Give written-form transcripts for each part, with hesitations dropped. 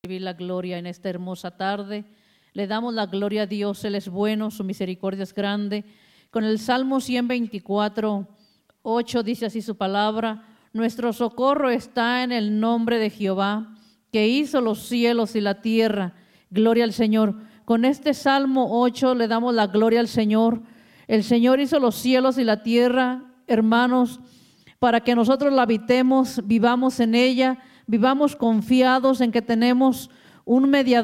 recibir la gloria en esta hermosa tarde. Le damos la gloria a Dios, Él es bueno, su misericordia es grande. Con el Salmo 124, 8 dice así su palabra: nuestro socorro está en el nombre de Jehová, que hizo los cielos y la tierra. Gloria al Señor. Con este Salmo 8 le damos la gloria al Señor. El Señor hizo los cielos y la tierra, hermanos, para que nosotros la habitemos, vivamos en ella, vivamos confiados en que tenemos un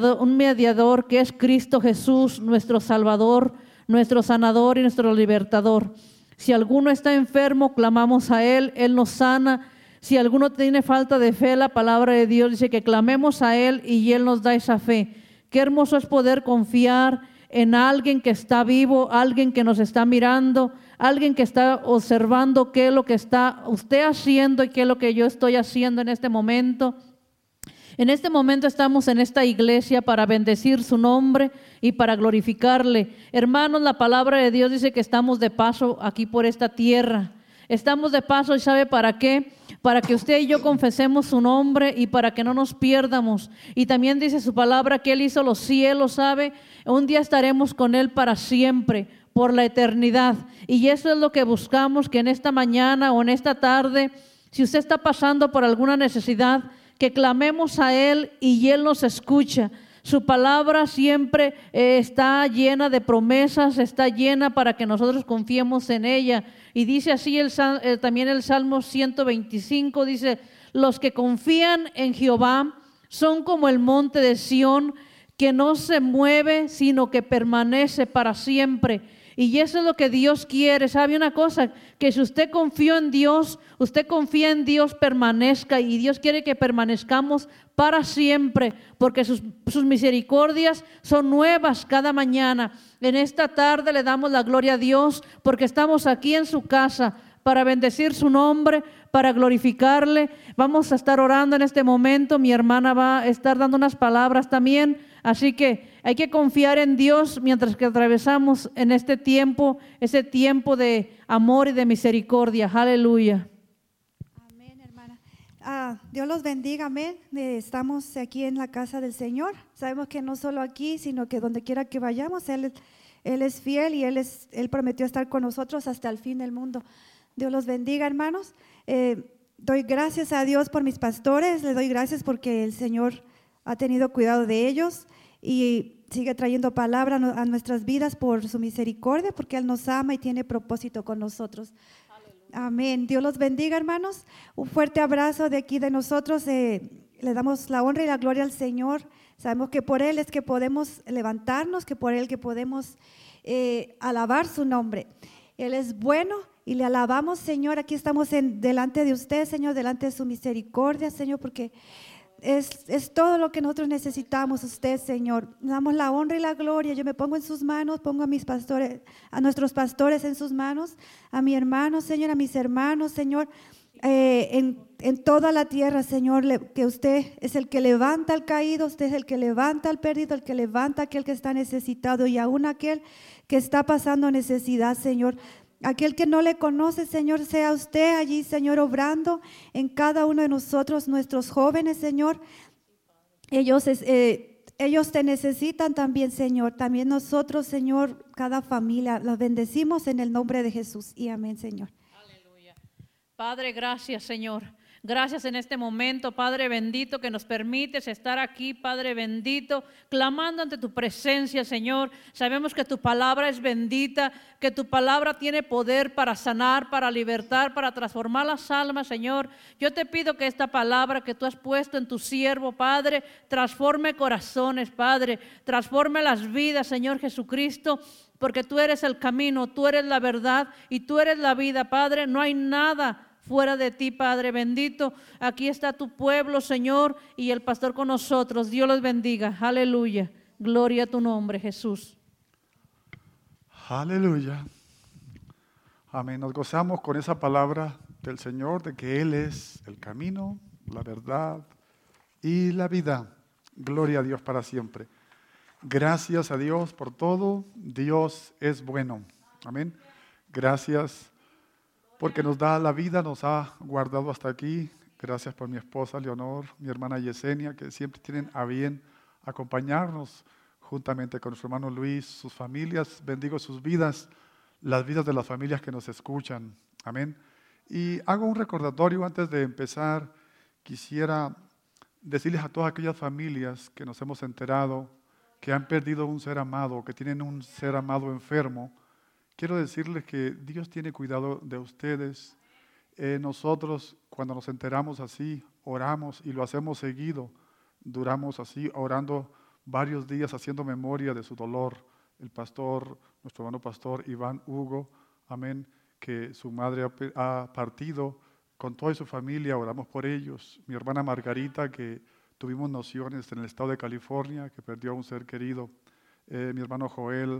mediador que es Cristo Jesús, nuestro Salvador, nuestro sanador y nuestro libertador. Si alguno está enfermo, clamamos a Él, Él nos sana. Si alguno tiene falta de fe, la palabra de Dios dice que clamemos a Él y Él nos da esa fe. Qué hermoso es poder confiar en alguien que está vivo, alguien que nos está mirando, alguien que está observando qué es lo que está usted haciendo y qué es lo que yo estoy haciendo en este momento. En este momento estamos en esta iglesia para bendecir su nombre y para glorificarle. Hermanos, la palabra de Dios dice que estamos de paso aquí por esta tierra. Estamos de paso, ¿y sabe para qué? Para que usted y yo confesemos su nombre y para que no nos pierdamos. Y también dice su palabra que Él hizo los cielos, ¿sabe? Un día estaremos con Él para siempre, por la eternidad. Y eso es lo que buscamos, que en esta mañana o en esta tarde, si usted está pasando por alguna necesidad, que clamemos a Él y Él nos escucha. Su palabra siempre está llena de promesas, está llena para que nosotros confiemos en ella. Y dice así también el Salmo 125, dice: los que confían en Jehová son como el monte de Sión, que no se mueve, sino que permanece para siempre. Y eso es lo que Dios quiere. ¿Sabe una cosa? Que si usted confió en Dios, usted confía en Dios, permanezca. Y Dios quiere que permanezcamos para siempre, porque sus misericordias son nuevas cada mañana. En esta tarde le damos la gloria a Dios, porque estamos aquí en su casa para bendecir su nombre, para glorificarle. Vamos a estar orando en este momento. Mi hermana va a estar dando unas palabras también. Así que hay que confiar en Dios mientras que atravesamos en este tiempo, ese tiempo de amor y de misericordia. Aleluya. Amén, hermana. Dios los bendiga, amén. Estamos aquí en la casa del Señor. Sabemos que no solo aquí, sino que donde quiera que vayamos, Él es fiel y Él prometió estar con nosotros hasta el fin del mundo. Dios los bendiga, hermanos. Doy gracias a Dios por mis pastores. Le doy gracias porque el Señor ha tenido cuidado de ellos y sigue trayendo palabra a nuestras vidas por su misericordia, porque Él nos ama y tiene propósito con nosotros. Aleluya. Amén. Dios los bendiga, hermanos. Un fuerte abrazo de aquí de nosotros. Le damos la honra y la gloria al Señor. Sabemos que por Él es que podemos levantarnos, que por Él que podemos alabar su nombre. Él es bueno y le alabamos, Señor. Aquí estamos delante de usted, Señor, delante de su misericordia, Señor, porque es todo lo que nosotros necesitamos, usted, Señor. Le damos la honra y la gloria. Yo me pongo en sus manos, pongo a mis pastores, a nuestros pastores en sus manos, a mi hermano, Señor, a mis hermanos, Señor, en toda la tierra, Señor, que usted es el que levanta al caído, usted es el que levanta al perdido, el que levanta a aquel que está necesitado y aún aquel que está pasando necesidad, Señor. Aquel que no le conoce, Señor, sea usted allí, Señor, obrando en cada uno de nosotros, nuestros jóvenes, Señor. Ellos te necesitan también, Señor. También nosotros, Señor, cada familia, los bendecimos en el nombre de Jesús. Y amén, Señor. Aleluya. Padre, gracias, Señor. Gracias en este momento, Padre bendito, que nos permites estar aquí, Padre bendito, clamando ante tu presencia, Señor. Sabemos que tu palabra es bendita, que tu palabra tiene poder para sanar, para libertar, para transformar las almas, Señor. Yo te pido que esta palabra que tú has puesto en tu siervo, Padre, transforme corazones, Padre, transforme las vidas, Señor Jesucristo, porque tú eres el camino, tú eres la verdad y tú eres la vida, Padre. No hay nada fuera de ti, Padre bendito. Aquí está tu pueblo, Señor, y el pastor con nosotros. Dios los bendiga. Aleluya. Gloria a tu nombre, Jesús. Aleluya. Amén. Nos gozamos con esa palabra del Señor, de que Él es el camino, la verdad y la vida. Gloria a Dios para siempre. Gracias a Dios por todo. Dios es bueno. Amén. Gracias porque nos da la vida, nos ha guardado hasta aquí Gracias por mi esposa Leonor, mi hermana Yesenia, que siempre tienen a bien acompañarnos juntamente con nuestro hermano Luis, sus familias. Bendigo sus vidas, las vidas de las familias que nos escuchan. Amén. Y hago un recordatorio antes de empezar. Quisiera decirles a todas aquellas familias que nos hemos enterado que han perdido un ser amado, que tienen un ser amado enfermo. Quiero decirles que Dios tiene cuidado de ustedes. Nosotros, cuando nos enteramos así, oramos y lo hacemos seguido. Duramos así, orando varios días, haciendo memoria de su dolor. El pastor, nuestro hermano pastor Iván Hugo, amén, que su madre ha partido, con toda su familia, oramos por ellos. Mi hermana Margarita, que tuvimos nociones en el estado de California, que perdió a un ser querido. Mi hermano Joel,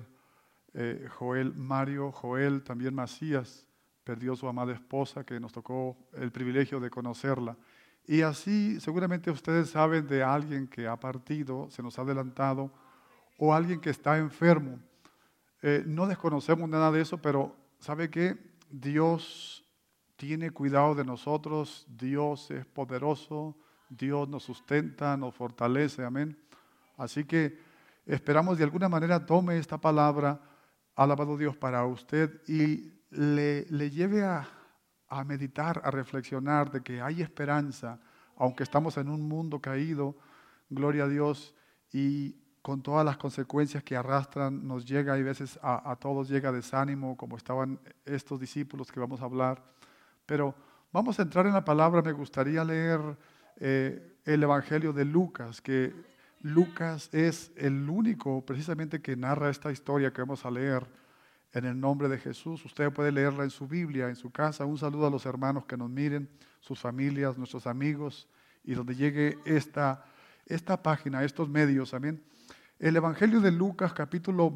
Mario, Joel, también Macías, perdió su amada esposa, que nos tocó el privilegio de conocerla. Y así seguramente ustedes saben de alguien que ha partido, se nos ha adelantado, o alguien que está enfermo. No desconocemos nada de eso, pero ¿sabe qué? Dios tiene cuidado de nosotros, Dios es poderoso, Dios nos sustenta, nos fortalece, amén. Así que esperamos de alguna manera tome esta palabra, alabado Dios, para usted y le lleve a meditar, a reflexionar de que hay esperanza, aunque estamos en un mundo caído, gloria a Dios, y con todas las consecuencias que arrastran, nos llega, y a veces a todos llega desánimo, como estaban estos discípulos que vamos a hablar. Pero vamos a entrar en la palabra. Me gustaría leer el Evangelio de Lucas, que Lucas es el único precisamente que narra esta historia que vamos a leer en el nombre de Jesús. Usted puede leerla en su Biblia, en su casa. Un saludo a los hermanos que nos miren, sus familias, nuestros amigos, y donde llegue esta página, estos medios, amén. El Evangelio de Lucas, capítulo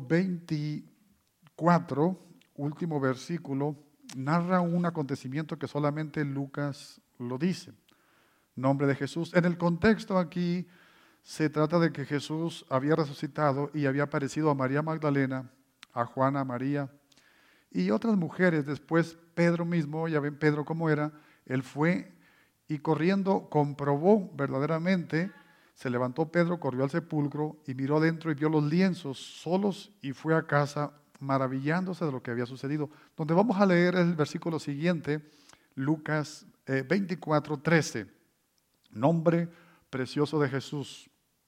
24, último versículo, narra un acontecimiento que solamente Lucas lo dice. Nombre de Jesús. En el contexto aquí se trata de que Jesús había resucitado y había aparecido a María Magdalena, a Juana, a María y otras mujeres. Después Pedro mismo, ya ven Pedro cómo era, él fue y corriendo comprobó verdaderamente. Se levantó Pedro, corrió al sepulcro y miró dentro y vio los lienzos solos y fue a casa maravillándose de lo que había sucedido. Donde vamos a leer el versículo siguiente, Lucas 24:13. Nombre precioso de Jesús.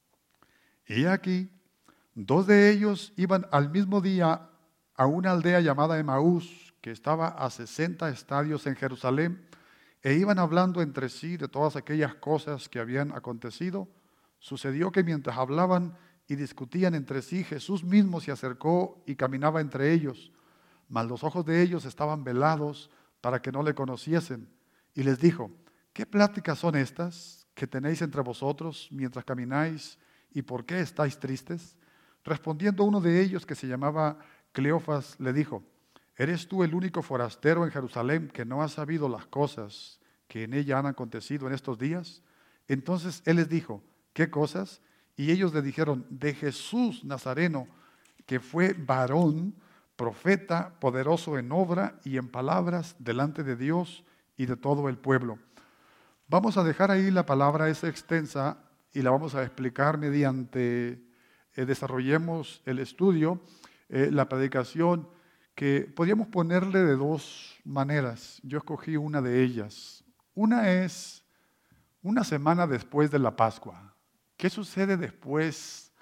Y aquí, dos de ellos iban al mismo día a una aldea llamada Emaús, que estaba a 60 estadios en Jerusalén, e iban hablando entre sí de todas aquellas cosas que habían acontecido. Sucedió que mientras hablaban y discutían entre sí, Jesús mismo se acercó y caminaba entre ellos, mas los ojos de ellos estaban velados para que no le conociesen. Y les dijo: ¿qué pláticas son estas que tenéis entre vosotros mientras camináis, y por qué estáis tristes? Respondiendo uno de ellos, que se llamaba Cleofas, le dijo: ¿eres tú el único forastero en Jerusalén que no ha sabido las cosas que en ella han acontecido en estos días? Entonces él les dijo: ¿qué cosas? Y ellos le dijeron: de Jesús Nazareno, que fue varón, profeta, poderoso en obra y en palabras delante de Dios y de todo el pueblo. Vamos a dejar ahí la palabra, es extensa, y la vamos a explicar mediante desarrollemos el estudio, la predicación, que podríamos ponerle de dos maneras. Yo escogí una de ellas. Una es una semana después de la Pascua. ¿Qué sucede después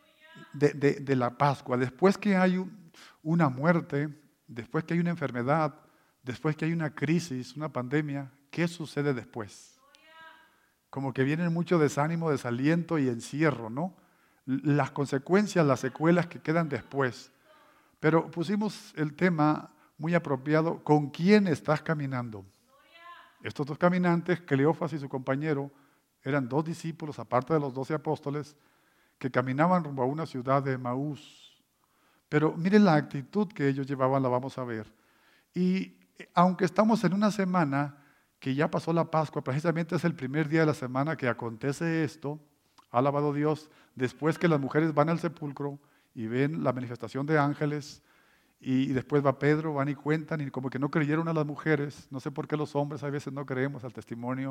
de la Pascua? Después que hay una muerte, después que hay una enfermedad, después que hay una crisis, una pandemia, ¿qué sucede después? Como que viene mucho desánimo, desaliento y encierro, ¿no? Las consecuencias, las secuelas que quedan después. Pero pusimos el tema muy apropiado: ¿con quién estás caminando? Estos dos caminantes, Cleofas y su compañero, eran dos discípulos, aparte de los 12 apóstoles, que caminaban rumbo a una ciudad de Emaús. Pero miren la actitud que ellos llevaban, la vamos a ver. Y aunque estamos en una semana que ya pasó la Pascua, precisamente es el primer día de la semana que acontece esto, alabado Dios, después que las mujeres van al sepulcro y ven la manifestación de ángeles, y después va Pedro, van y cuentan, y como que no creyeron a las mujeres. No sé por qué los hombres a veces no creemos al testimonio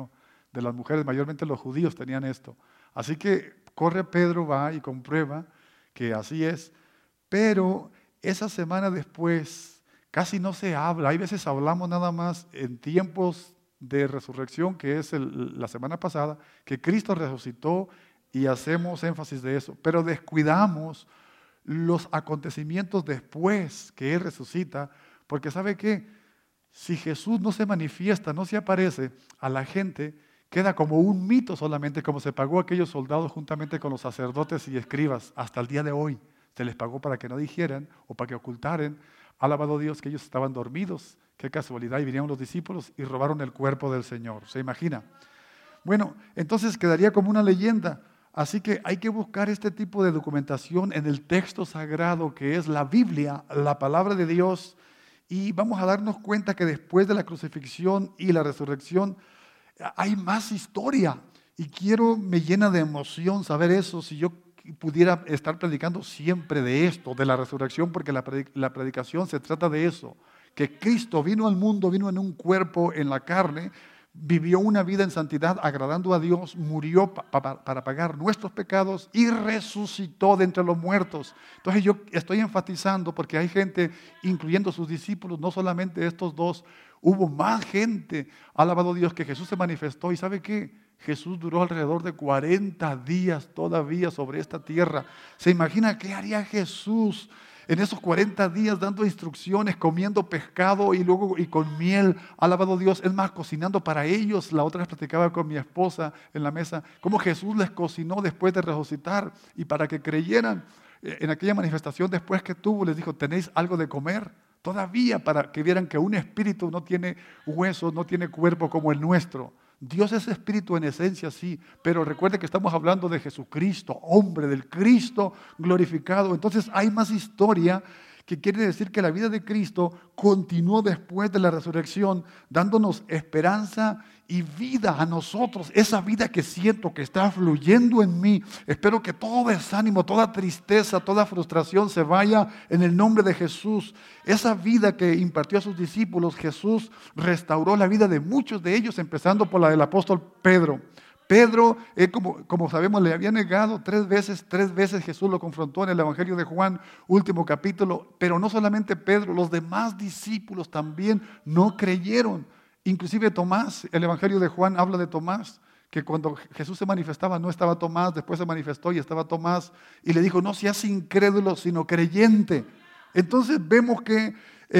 de las mujeres, mayormente los judíos tenían esto. Así que corre Pedro, va y comprueba que así es, pero esa semana después casi no se habla. Hay veces hablamos nada más en tiempos de resurrección, que es la semana pasada, que Cristo resucitó y hacemos énfasis de eso, pero descuidamos los acontecimientos después que Él resucita, porque ¿sabe qué? Si Jesús no se manifiesta, no se aparece a la gente, queda como un mito solamente, como se pagó a aquellos soldados juntamente con los sacerdotes y escribas hasta el día de hoy. Se les pagó para que no dijeran o para que ocultaran, alabado Dios, que ellos estaban dormidos. Qué casualidad, y vinieron los discípulos y robaron el cuerpo del Señor. ¿Se imagina? Bueno, entonces quedaría como una leyenda. Así que hay que buscar este tipo de documentación en el texto sagrado que es la Biblia, la palabra de Dios, y vamos a darnos cuenta que después de la crucifixión y la resurrección hay más historia. Y me llena de emoción saber eso, si yo pudiera estar predicando siempre de esto, de la resurrección, porque la predicación se trata de eso, que Cristo vino al mundo, vino en un cuerpo, en la carne, vivió una vida en santidad, agradando a Dios, murió para pagar nuestros pecados y resucitó de entre los muertos. Entonces yo estoy enfatizando, porque hay gente, incluyendo sus discípulos, no solamente estos dos, hubo más gente, alabado Dios, que Jesús se manifestó. ¿Y sabe qué? Jesús duró alrededor de 40 días todavía sobre esta tierra. ¿Se imagina qué haría Jesús en esos 40 días dando instrucciones, comiendo pescado y luego con miel? Alabado Dios, es más, cocinando para ellos. La otra vez platicaba con mi esposa en la mesa, cómo Jesús les cocinó después de resucitar y para que creyeran en aquella manifestación después que tuvo, les dijo, ¿tenéis algo de comer? Todavía, para que vieran que un espíritu no tiene huesos, no tiene cuerpo como el nuestro. Dios es espíritu en esencia, sí, pero recuerde que estamos hablando de Jesucristo, hombre, del Cristo glorificado. Entonces hay más historia, que quiere decir que la vida de Cristo continuó después de la resurrección, dándonos esperanza y vida a nosotros. Esa vida que siento que está fluyendo en mí. Espero que todo desánimo, toda tristeza, toda frustración se vaya en el nombre de Jesús. Esa vida que impartió a sus discípulos, Jesús restauró la vida de muchos de ellos, empezando por la del apóstol Pedro. Pedro, como sabemos, le había negado 3 veces. 3 veces Jesús lo confrontó en el Evangelio de Juan, último capítulo. Pero no solamente Pedro, los demás discípulos también no creyeron. Inclusive Tomás, el Evangelio de Juan habla de Tomás, que cuando Jesús se manifestaba no estaba Tomás, después se manifestó y estaba Tomás. Y le dijo, no seas incrédulo, sino creyente. Entonces vemos que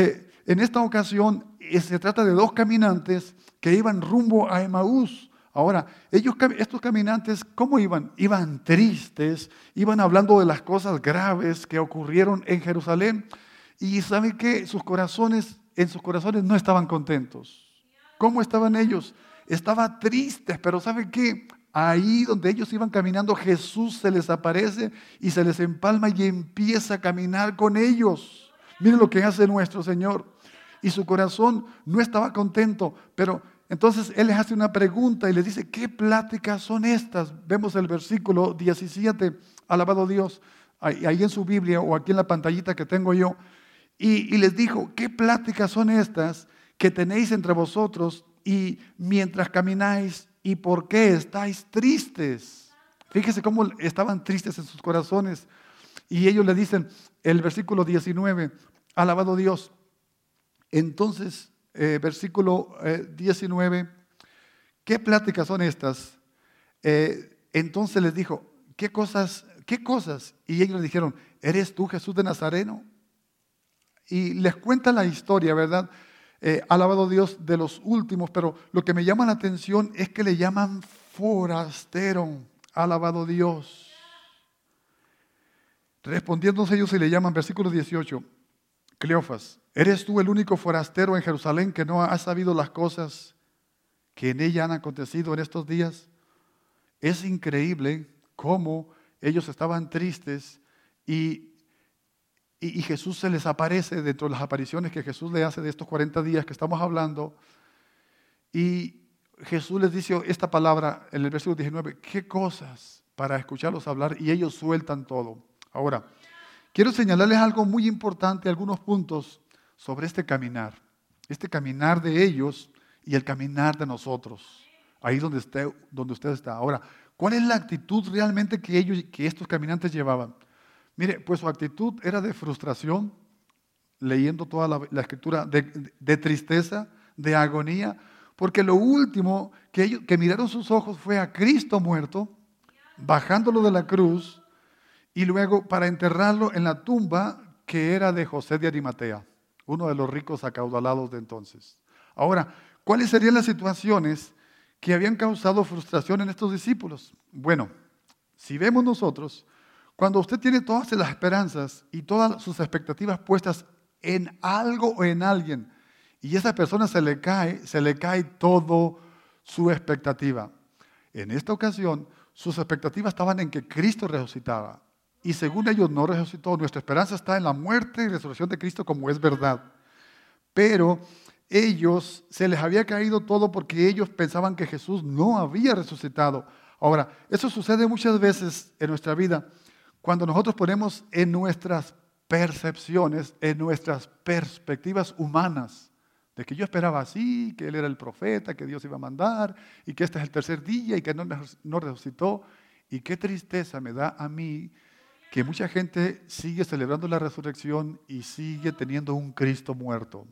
en esta ocasión se trata de 2 caminantes que iban rumbo a Emaús. Ahora, estos caminantes, ¿cómo iban? Iban tristes, iban hablando de las cosas graves que ocurrieron en Jerusalén. Y ¿saben qué? En sus corazones no estaban contentos. ¿Cómo estaban ellos? Estaban tristes, pero ¿saben qué? Ahí donde ellos iban caminando, Jesús se les aparece y se les empalma y empieza a caminar con ellos. Miren lo que hace nuestro Señor. Y su corazón no estaba contento, pero entonces Él les hace una pregunta y les dice, ¿qué pláticas son estas? Vemos el versículo 17, alabado Dios, ahí en su Biblia o aquí en la pantallita que tengo yo. Y les dijo, ¿qué pláticas son estas que tenéis entre vosotros y mientras camináis, y por qué estáis tristes? Fíjese cómo estaban tristes en sus corazones. Y ellos le dicen, el versículo 19, alabado Dios. Entonces, versículo 19, ¿qué pláticas son estas? Entonces les dijo, ¿qué cosas? Y ellos le dijeron, ¿eres tú Jesús de Nazareno? Y les cuenta la historia, ¿verdad? Alabado Dios, de los últimos, pero lo que me llama la atención es que le llaman forastero. Alabado Dios. Respondiéndose ellos y le llaman, versículo 18, Cleofas, ¿eres tú el único forastero en Jerusalén que no ha sabido las cosas que en ella han acontecido en estos días? Es increíble cómo ellos estaban tristes y Jesús se les aparece dentro de las apariciones que Jesús le hace de estos 40 días que estamos hablando. Y Jesús les dice esta palabra en el versículo 19, ¿qué cosas? Para escucharlos hablar, y ellos sueltan todo. Ahora, quiero señalarles algo muy importante, algunos puntos sobre este caminar de ellos y el caminar de nosotros. ahí donde usted está. Ahora, ¿cuál es la actitud realmente que estos caminantes llevaban? Mire, pues su actitud era de frustración, leyendo toda la escritura, de tristeza, de agonía, porque lo último que miraron sus ojos fue a Cristo muerto, bajándolo de la cruz, y luego para enterrarlo en la tumba que era de José de Arimatea, uno de los ricos acaudalados de entonces. Ahora, ¿cuáles serían las situaciones que habían causado frustración en estos discípulos? Bueno, si vemos nosotros, cuando usted tiene todas las esperanzas y todas sus expectativas puestas en algo o en alguien, y esa persona se le cae todo su expectativa. En esta ocasión, sus expectativas estaban en que Cristo resucitaba. Y según ellos no resucitó. Nuestra esperanza está en la muerte y resurrección de Cristo, como es verdad. Pero ellos, se les había caído todo porque ellos pensaban que Jesús no había resucitado. Ahora, eso sucede muchas veces en nuestra vida cuando nosotros ponemos en nuestras percepciones, en nuestras perspectivas humanas, de que yo esperaba así, que Él era el profeta, que Dios iba a mandar, y que este es el tercer día y que no resucitó. Y qué tristeza me da a mí que mucha gente sigue celebrando la resurrección y sigue teniendo un Cristo muerto.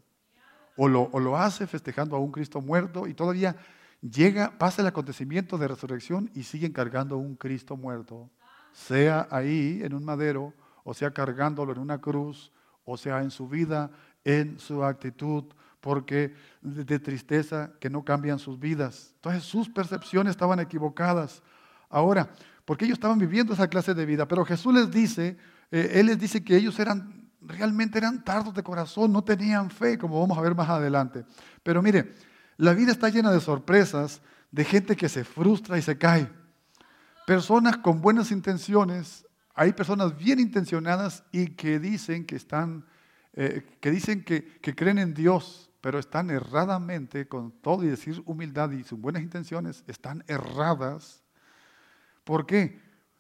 O lo hace festejando a un Cristo muerto y todavía pasa el acontecimiento de resurrección y siguen cargando un Cristo muerto. Sea ahí en un madero, o sea cargándolo en una cruz, o sea en su vida, en su actitud, porque de tristeza que no cambian sus vidas. Entonces sus percepciones estaban equivocadas. Ahora, porque ellos estaban viviendo esa clase de vida, pero Jesús les dice, Él les dice que ellos realmente eran tardos de corazón, no tenían fe, como vamos a ver más adelante. Pero mire, la vida está llena de sorpresas, de gente que se frustra y se cae. Personas con buenas intenciones, hay personas bien intencionadas y que dicen que creen en Dios, pero están erradamente, con todo y decir humildad y sus buenas intenciones, están erradas. ¿Por qué?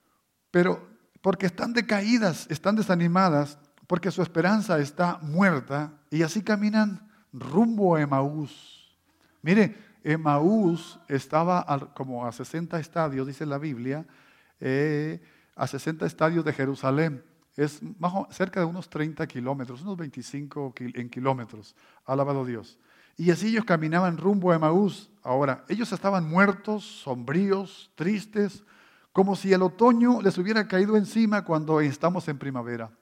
Porque están decaídas, están desanimadas, porque su esperanza está muerta y así caminan rumbo a Emaús. Mire, Emaús estaba como a 60 estadios, dice la Biblia, a 60 estadios de Jerusalén. Es cerca de unos 30 kilómetros, unos 25 en kilómetros. Alabado Dios. Y así ellos caminaban rumbo a Emaús. Ahora, ellos estaban muertos, sombríos, tristes, como si el otoño les hubiera caído encima cuando estamos en primavera.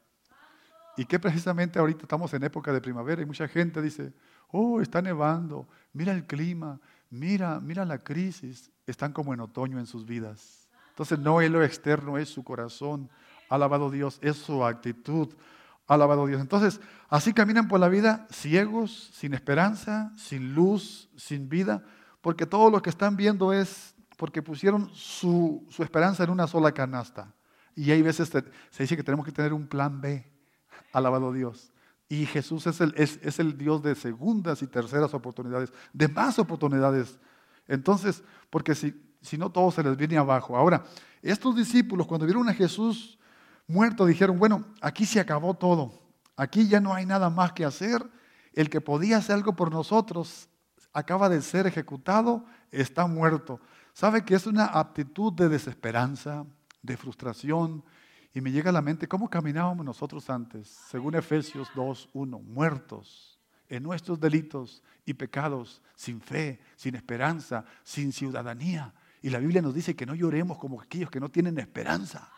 Y que precisamente ahorita estamos en época de primavera y mucha gente dice, oh, está nevando, mira el clima, mira la crisis. Están como en otoño en sus vidas. Entonces no es lo externo, es su corazón. Alabado Dios, es su actitud. Alabado Dios. Entonces, así caminan por la vida ciegos, sin esperanza, sin luz, sin vida, porque todo lo que están viendo es porque pusieron su esperanza en una sola canasta. Y hay veces se dice que tenemos que tener un plan B. Alabado Dios. Y Jesús es el Dios de segundas y terceras oportunidades, de más oportunidades. Entonces, porque si no, todo se les viene abajo. Ahora, estos discípulos cuando vieron a Jesús muerto dijeron, bueno, aquí se acabó todo. Aquí ya no hay nada más que hacer. El que podía hacer algo por nosotros acaba de ser ejecutado, está muerto. ¿Sabe que es una actitud de desesperanza, de frustración? Y me llega a la mente, ¿cómo caminábamos nosotros antes? Según Efesios 2:1, muertos en nuestros delitos y pecados, sin fe, sin esperanza, sin ciudadanía. Y la Biblia nos dice que no lloremos como aquellos que no tienen esperanza.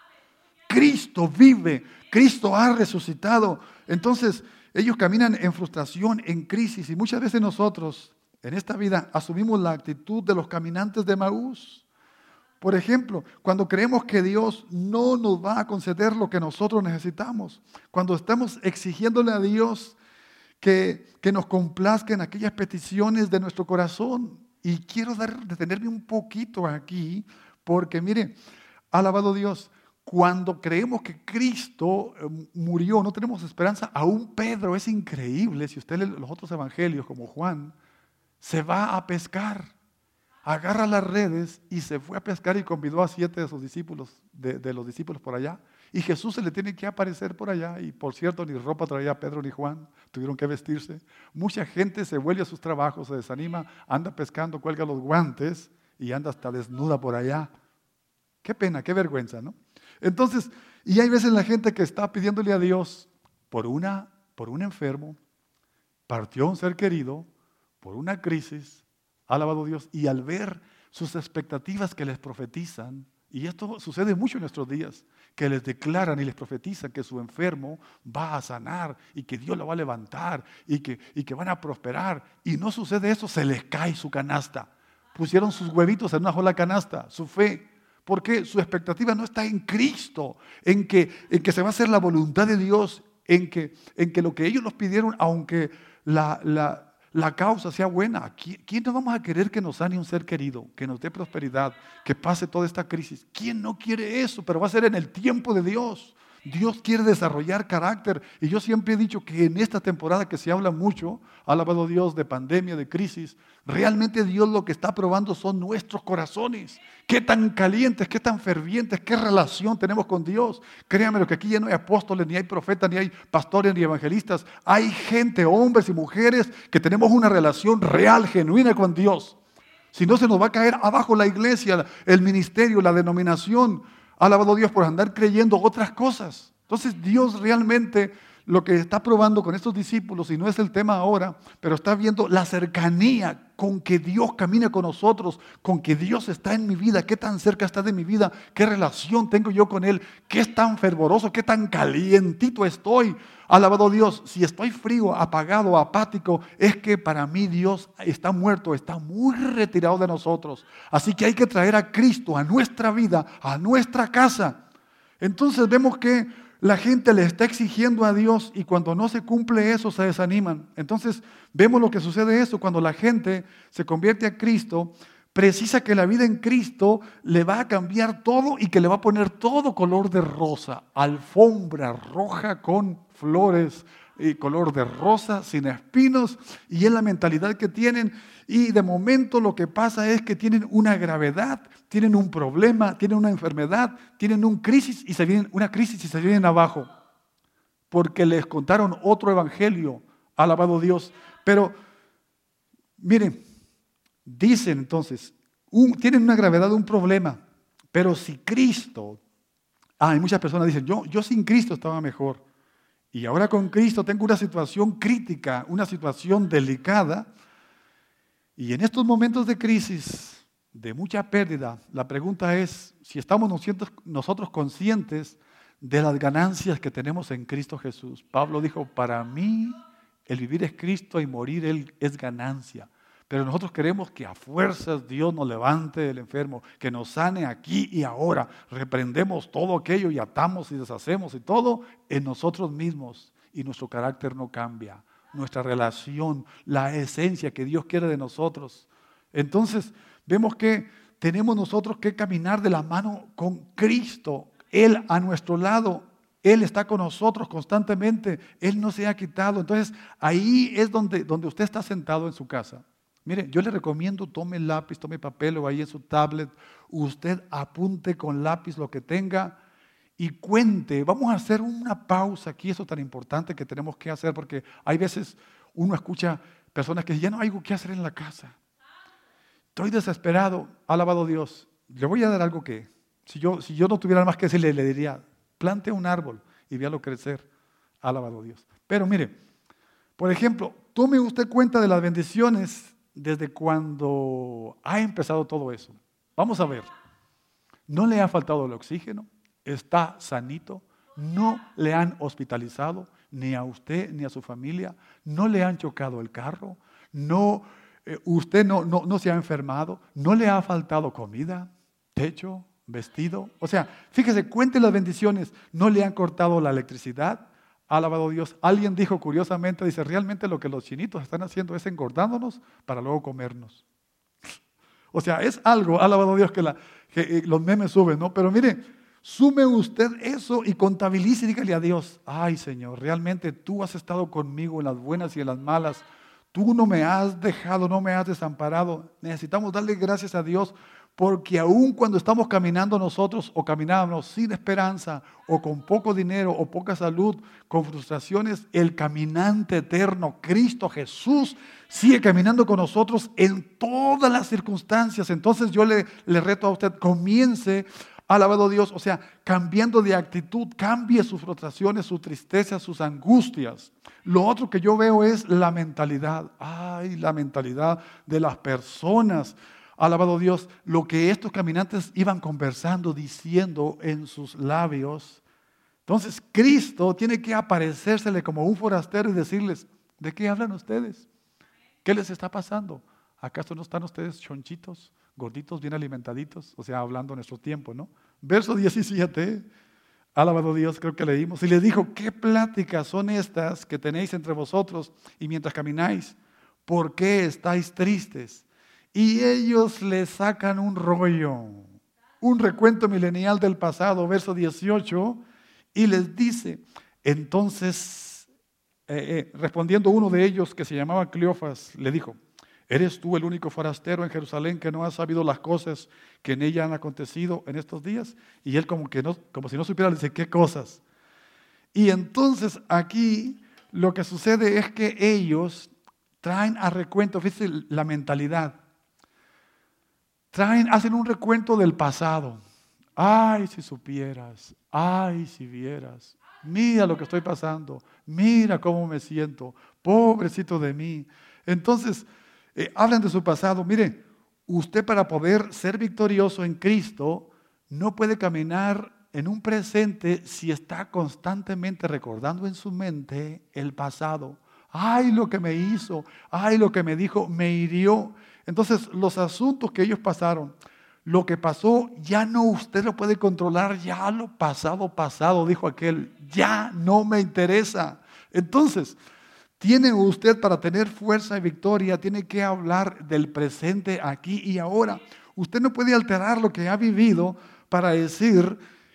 Cristo vive, Cristo ha resucitado. Entonces, ellos caminan en frustración, en crisis. Y muchas veces nosotros, en esta vida, asumimos la actitud de los caminantes de Emaús. Por ejemplo, cuando creemos que Dios no nos va a conceder lo que nosotros necesitamos, cuando estamos exigiéndole a Dios que nos complazca en aquellas peticiones de nuestro corazón. Y quiero detenerme un poquito aquí, porque mire, alabado Dios, cuando creemos que Cristo murió, no tenemos esperanza. Aún Pedro, es increíble, si usted lee los otros evangelios como Juan, se va a pescar. Agarra las redes y se fue a pescar y convidó a 7 de sus discípulos, de los discípulos por allá. Y Jesús se le tiene que aparecer por allá. Y por cierto, ni ropa traía Pedro ni Juan, tuvieron que vestirse. Mucha gente se vuelve a sus trabajos, se desanima, anda pescando, cuelga los guantes y anda hasta desnuda por allá. Qué pena, qué vergüenza, ¿no? Entonces, y hay veces la gente que está pidiéndole a Dios por un enfermo, partió un ser querido, por una crisis, alabado Dios, y al ver sus expectativas que les profetizan, y esto sucede mucho en nuestros días, que les declaran y les profetizan que su enfermo va a sanar y que Dios lo va a levantar y que van a prosperar, y no sucede eso, se les cae su canasta. Pusieron sus huevitos en una sola canasta, su fe. Porque su expectativa no está en Cristo, en que se va a hacer la voluntad de Dios, en que lo que ellos nos pidieron, aunque la causa sea buena. ¿Quién no vamos a querer que nos sane un ser querido, que nos dé prosperidad, que pase toda esta crisis? ¿Quién no quiere eso? Pero va a ser en el tiempo de Dios. Dios quiere desarrollar carácter, y yo siempre he dicho que en esta temporada que se habla mucho, alabado Dios, de pandemia, de crisis, realmente Dios lo que está probando son nuestros corazones. Qué tan calientes, qué tan fervientes, qué relación tenemos con Dios. Créanme lo que aquí ya no hay apóstoles, ni hay profetas, ni hay pastores, ni evangelistas. Hay gente, hombres y mujeres, que tenemos una relación real, genuina con Dios. Si no, se nos va a caer abajo la iglesia, el ministerio, la denominación. Alabado Dios, por andar creyendo otras cosas. Entonces Dios realmente lo que está probando con estos discípulos, y no es el tema ahora, pero está viendo la cercanía con que Dios camina con nosotros, con que Dios está en mi vida, qué tan cerca está de mi vida, qué relación tengo yo con Él, qué es tan fervoroso, qué tan calientito estoy. Alabado Dios, si estoy frío, apagado, apático, es que para mí Dios está muerto, está muy retirado de nosotros. Así que hay que traer a Cristo a nuestra vida, a nuestra casa. Entonces vemos que la gente le está exigiendo a Dios, y cuando no se cumple eso se desaniman. Entonces vemos lo que sucede eso cuando la gente se convierte a Cristo. Precisa que la vida en Cristo le va a cambiar todo y que le va a poner todo color de rosa, alfombra roja con flores y color de rosa, sin espinos, y es la mentalidad que tienen. Y de momento lo que pasa es que tienen una gravedad, tienen un problema, tienen una enfermedad, tienen una crisis y se vienen abajo, porque les contaron otro evangelio, alabado Dios. Pero miren, dicen entonces, tienen una gravedad, un problema, pero si Cristo, y muchas personas dicen, yo sin Cristo estaba mejor, y ahora con Cristo tengo una situación crítica, una situación delicada, y en estos momentos de crisis, de mucha pérdida, la pregunta es si estamos nosotros conscientes de las ganancias que tenemos en Cristo Jesús. Pablo dijo, para mí el vivir es Cristo y morir es ganancia. Pero nosotros queremos que a fuerzas Dios nos levante del enfermo, que nos sane aquí y ahora. Reprendemos todo aquello y atamos y deshacemos y todo en nosotros mismos, y nuestro carácter no cambia. Nuestra relación, la esencia que Dios quiere de nosotros. Entonces vemos que tenemos nosotros que caminar de la mano con Cristo. Él a nuestro lado, Él está con nosotros constantemente, Él no se ha quitado. Entonces ahí es donde usted está sentado en su casa. Mire, yo le recomiendo, tome lápiz, tome papel o ahí en su tablet, usted apunte con lápiz lo que tenga y cuente. Vamos a hacer una pausa aquí, eso tan importante que tenemos que hacer, porque hay veces uno escucha personas que dicen, ya no hay algo que hacer en la casa. Estoy desesperado, alabado Dios. Le voy a dar algo que, si yo no tuviera más que decirle, le diría, plante un árbol y véalo crecer, alabado Dios. Pero mire, por ejemplo, tome usted cuenta de las bendiciones desde cuando ha empezado todo eso. Vamos a ver, no le ha faltado el oxígeno, está sanito, no le han hospitalizado, ni a usted ni a su familia, no le han chocado el carro, usted no se ha enfermado, no le ha faltado comida, techo, vestido. O sea, fíjese, cuente las bendiciones, no le han cortado la electricidad, alabado Dios. Alguien dijo curiosamente, dice, realmente lo que los chinitos están haciendo es engordándonos para luego comernos. O sea, es algo, alabado Dios, que los memes suben, ¿no? Pero mire, sume usted eso y contabilice y dígale a Dios, ay Señor, realmente tú has estado conmigo en las buenas y en las malas. Tú no me has dejado, no me has desamparado. Necesitamos darle gracias a Dios porque aun cuando estamos caminando nosotros o caminábamos sin esperanza o con poco dinero o poca salud, con frustraciones, el caminante eterno, Cristo Jesús, sigue caminando con nosotros en todas las circunstancias. Entonces yo le reto a usted, comience, alabado Dios, o sea, cambiando de actitud, cambie sus frustraciones, sus tristezas, sus angustias. Lo otro que yo veo es la mentalidad. Ay, la mentalidad de las personas. Alabado Dios, lo que estos caminantes iban conversando, diciendo en sus labios. Entonces Cristo tiene que aparecérsele como un forastero y decirles, ¿de qué hablan ustedes? ¿Qué les está pasando? ¿Acaso no están ustedes chonchitos, gorditos, bien alimentaditos? O sea, hablando en nuestro tiempo, ¿no? Verso 17, alabado Dios, creo que leímos. Y les dijo, ¿qué pláticas son estas que tenéis entre vosotros y mientras camináis? ¿Por qué estáis tristes? Y ellos le sacan un rollo, un recuento milenial del pasado, verso 18, y les dice, entonces, respondiendo uno de ellos que se llamaba Cleofas, le dijo, ¿eres tú el único forastero en Jerusalén que no ha sabido las cosas que en ella han acontecido en estos días? Y él como si no supiera, le dice, ¿qué cosas? Y entonces aquí lo que sucede es que ellos traen a recuento, fíjense la mentalidad, hacen un recuento del pasado. Ay, si supieras, ay, si vieras, mira lo que estoy pasando, mira cómo me siento, pobrecito de mí. Entonces, hablan de su pasado. Mire, usted para poder ser victorioso en Cristo, no puede caminar en un presente si está constantemente recordando en su mente el pasado. Ay, lo que me hizo, ay, lo que me dijo, me hirió. Entonces, los asuntos que ellos pasaron, lo que pasó, ya no usted lo puede controlar, ya lo pasado, dijo aquel, ya no me interesa. Entonces, tiene usted para tener fuerza y victoria, tiene que hablar del presente aquí y ahora. Usted no puede alterar lo que ha vivido para decir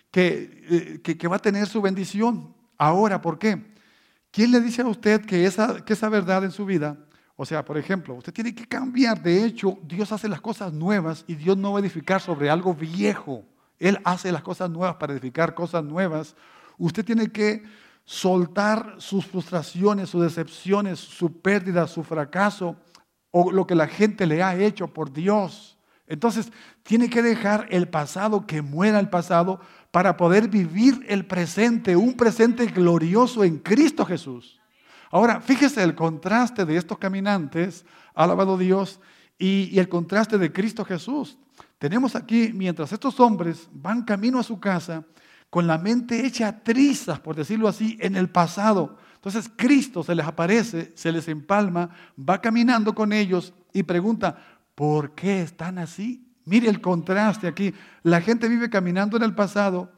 que va a tener su bendición ahora. ¿Por qué? ¿Quién le dice a usted que esa verdad en su vida? O sea, por ejemplo, usted tiene que cambiar. De hecho, Dios hace las cosas nuevas y Dios no va a edificar sobre algo viejo. Él hace las cosas nuevas para edificar cosas nuevas. Usted tiene que soltar sus frustraciones, sus decepciones, su pérdida, su fracaso o lo que la gente le ha hecho por Dios. Entonces, tiene que dejar el pasado, que muera el pasado, para poder vivir el presente, un presente glorioso en Cristo Jesús. Ahora, fíjese el contraste de estos caminantes, alabado Dios, y el contraste de Cristo Jesús. Tenemos aquí, mientras estos hombres van camino a su casa, con la mente hecha trizas, por decirlo así, en el pasado. Entonces Cristo se les aparece, se les empalma, va caminando con ellos y pregunta, ¿por qué están así? Mire el contraste aquí. La gente vive caminando en el pasado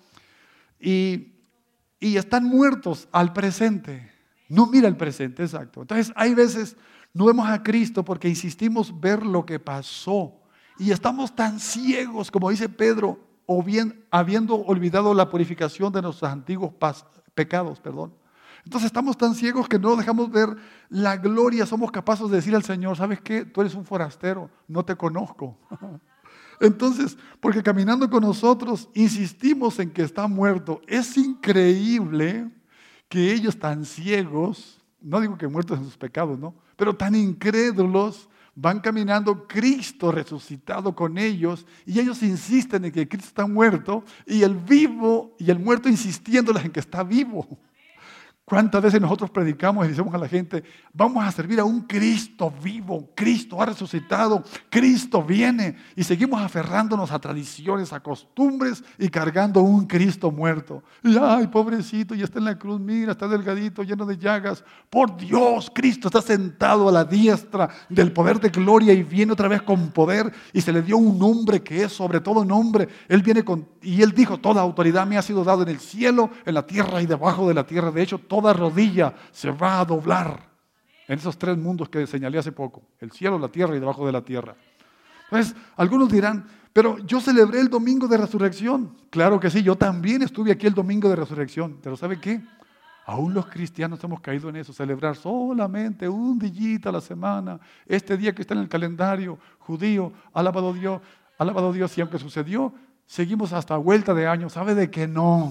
y están muertos al presente. No mira el presente, exacto. Entonces hay veces no vemos a Cristo porque insistimos ver lo que pasó y estamos tan ciegos, como dice Pedro, o bien habiendo olvidado la purificación de nuestros antiguos pecados. Entonces estamos tan ciegos que no dejamos ver la gloria. Somos capaces de decir al Señor, ¿sabes qué? Tú eres un forastero, no te conozco. Entonces, porque caminando con nosotros insistimos en que está muerto. Es increíble que ellos tan ciegos, no digo que muertos en sus pecados, ¿no? Pero tan incrédulos, van caminando, Cristo resucitado con ellos, y ellos insisten en que Cristo está muerto, y el vivo y el muerto insistiéndoles en que está vivo. ¿Cuántas veces nosotros predicamos y decimos a la gente, vamos a servir a un Cristo vivo, Cristo ha resucitado, Cristo viene, y seguimos aferrándonos a tradiciones, a costumbres y cargando un Cristo muerto? Y ay, pobrecito, ya está en la cruz, mira, está delgadito, lleno de llagas. Por Dios, Cristo está sentado a la diestra del poder de gloria y viene otra vez con poder, y se le dio un nombre que es sobre todo nombre. Él viene y Él dijo, toda autoridad me ha sido dada en el cielo, en la tierra y debajo de la tierra. De hecho, toda rodilla se va a doblar en esos tres mundos que señalé hace poco: el cielo, la tierra y debajo de la tierra. Entonces, algunos dirán, pero yo celebré el domingo de resurrección. Claro que sí, yo también estuve aquí el domingo de resurrección. Pero ¿sabe qué? Aún los cristianos hemos caído en eso, celebrar solamente un día a la semana, este día que está en el calendario judío, alabado Dios. Alabado Dios, y aunque sucedió, seguimos hasta vuelta de años. ¿Sabe de que no?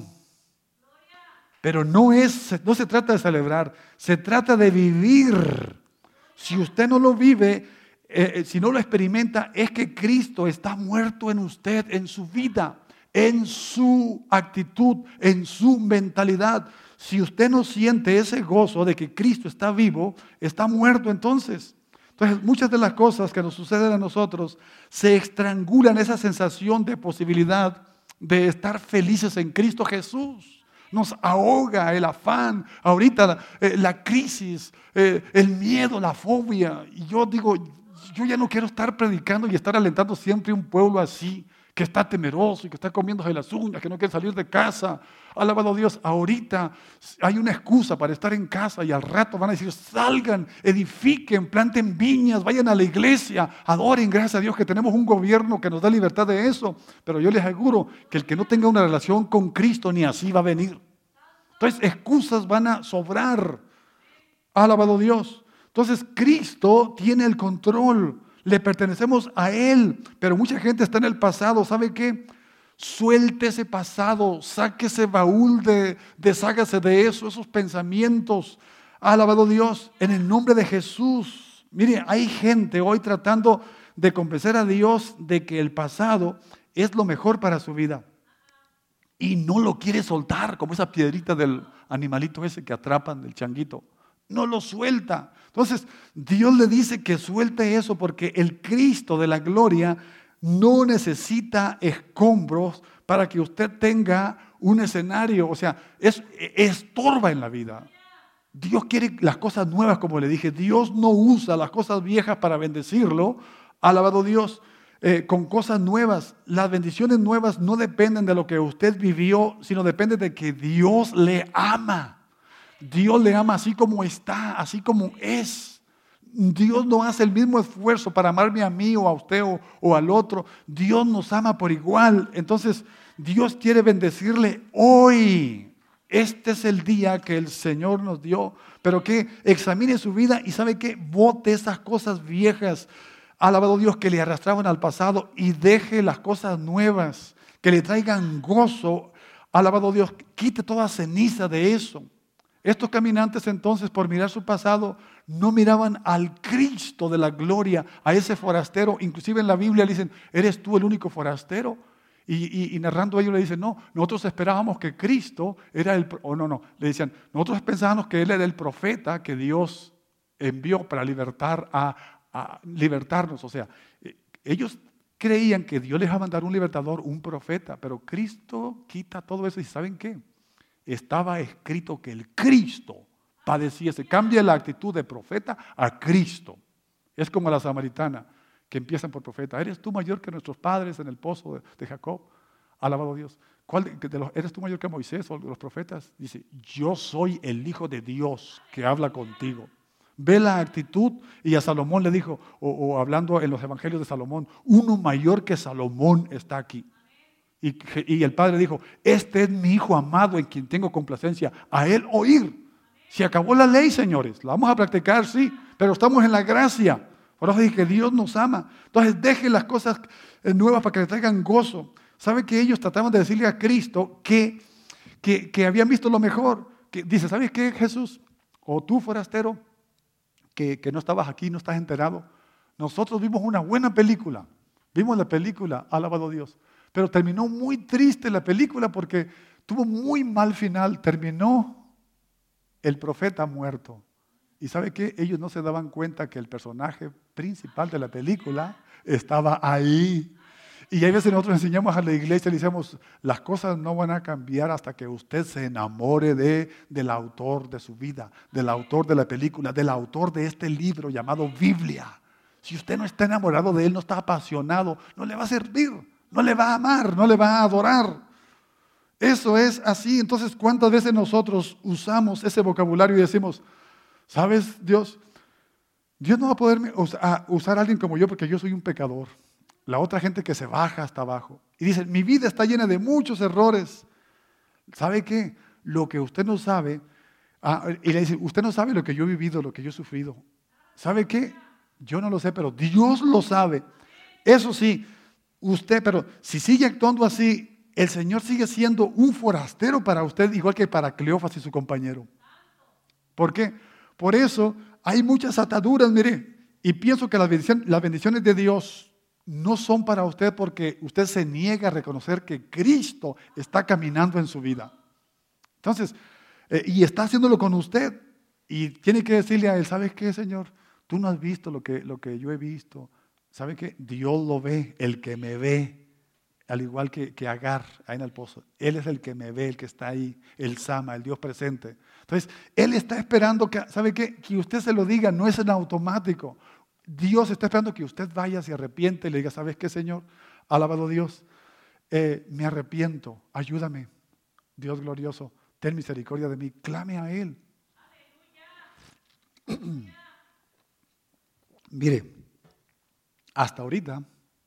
Pero no se trata de celebrar, se trata de vivir. Si usted no lo vive, si no lo experimenta, es que Cristo está muerto en usted, en su vida, en su actitud, en su mentalidad. Si usted no siente ese gozo de que Cristo está vivo, está muerto entonces. Entonces, muchas de las cosas que nos suceden a nosotros se estrangulan esa sensación de posibilidad de estar felices en Cristo Jesús. Nos ahoga el afán, ahorita la crisis, el miedo, la fobia. Y yo digo, yo ya no quiero estar predicando y estar alentando siempre un pueblo así, que está temeroso y que está comiéndose las uñas, que no quiere salir de casa. Alabado Dios, ahorita hay una excusa para estar en casa y al rato van a decir, salgan, edifiquen, planten viñas, vayan a la iglesia, adoren, gracias a Dios que tenemos un gobierno que nos da libertad de eso. Pero yo les aseguro que el que no tenga una relación con Cristo ni así va a venir. Entonces, excusas van a sobrar. Alabado Dios. Entonces, Cristo tiene el control. Le pertenecemos a Él, pero mucha gente está en el pasado. ¿Sabe qué? Suelte ese pasado, saque ese baúl, deshágase de eso, esos pensamientos. Alabado Dios, en el nombre de Jesús. Mire, hay gente hoy tratando de convencer a Dios de que el pasado es lo mejor para su vida. Y no lo quiere soltar, como esa piedrita del animalito ese que atrapan, del changuito. No lo suelta. Entonces, Dios le dice que suelte eso porque el Cristo de la gloria no necesita escombros para que usted tenga un escenario. O sea, estorba en la vida. Dios quiere las cosas nuevas, como le dije. Dios no usa las cosas viejas para bendecirlo. Alabado Dios. Con cosas nuevas. Las bendiciones nuevas no dependen de lo que usted vivió, sino dependen de que Dios le ama. Dios le ama así como está, así como es. Dios no hace el mismo esfuerzo para amarme a mí o a usted o al otro. Dios nos ama por igual. Entonces, Dios quiere bendecirle hoy. Este es el día que el Señor nos dio. Pero que examine su vida y ¿sabe qué? Bote esas cosas viejas. Alabado Dios, que le arrastraban al pasado y deje las cosas nuevas que le traigan gozo. Alabado Dios, quite toda ceniza de eso. Estos caminantes entonces, por mirar su pasado, no miraban al Cristo de la gloria, a ese forastero. Inclusive en la Biblia le dicen, ¿eres tú el único forastero? Y narrando ellos le dicen, no, nosotros esperábamos que Cristo era le decían, nosotros pensábamos que Él era el profeta que Dios envió para libertarnos. O sea, ellos creían que Dios les iba a mandar un libertador, un profeta, pero Cristo quita todo eso y ¿saben qué? Estaba escrito que el Cristo padecía. Se cambia la actitud de profeta a Cristo. Es como la samaritana que empiezan por profeta. ¿Eres tú mayor que nuestros padres en el pozo de Jacob? Alabado Dios. ¿Eres tú mayor que Moisés o los profetas? Dice, yo soy el Hijo de Dios que habla contigo. Ve la actitud y a Salomón le dijo, o hablando en los evangelios de Salomón, uno mayor que Salomón está aquí. Y el padre dijo, este es mi hijo amado en quien tengo complacencia, a él oír. Se acabó la ley, señores, la vamos a practicar, sí, pero estamos en la gracia. Por eso dije que Dios nos ama. Entonces deje las cosas nuevas para que le traigan gozo. ¿Sabe que ellos trataban de decirle a Cristo que habían visto lo mejor? Que dice, ¿sabes qué, Jesús? O tú, forastero, que no estabas aquí, no estás enterado. Nosotros vimos una buena película. Vimos la película, alabado Dios. Pero terminó muy triste la película porque tuvo muy mal final. Terminó el profeta muerto. ¿Y sabe qué? Ellos no se daban cuenta que el personaje principal de la película estaba ahí. Y a veces nosotros enseñamos a la iglesia y le decimos, las cosas no van a cambiar hasta que usted se enamore del autor de su vida, del autor de la película, del autor de este libro llamado Biblia. Si usted no está enamorado de él, no está apasionado, no le va a servir. No le va a amar, no le va a adorar. Eso es así. Entonces, ¿cuántas veces nosotros usamos ese vocabulario y decimos, ¿sabes, Dios? Dios no va a poder usar a alguien como yo porque yo soy un pecador. La otra gente que se baja hasta abajo. Y dice, mi vida está llena de muchos errores. ¿Sabe qué? Lo que usted no sabe, y le dice, usted no sabe lo que yo he vivido, lo que yo he sufrido. ¿Sabe qué? Yo no lo sé, pero Dios lo sabe. Eso sí, usted, pero si sigue actuando así, el Señor sigue siendo un forastero para usted, igual que para Cleofas y su compañero. ¿Por qué? Por eso hay muchas ataduras, mire, y pienso que las bendiciones de Dios no son para usted porque usted se niega a reconocer que Cristo está caminando en su vida. Entonces, y está haciéndolo con usted, y tiene que decirle a Él, ¿sabes qué, Señor? Tú no has visto lo que yo he visto. ¿Sabe qué? Dios lo ve, el que me ve, al igual que Agar, ahí en el pozo. Él es el que me ve, el que está ahí, el Sama, el Dios presente. Entonces, Él está esperando que, ¿sabe qué? Que usted se lo diga, no es en automático. Dios está esperando que usted vaya, se arrepiente y le diga, ¿sabes qué, Señor? Alabado Dios, me arrepiento, ayúdame. Dios glorioso, ten misericordia de mí, clame a Él. Mire, hasta ahorita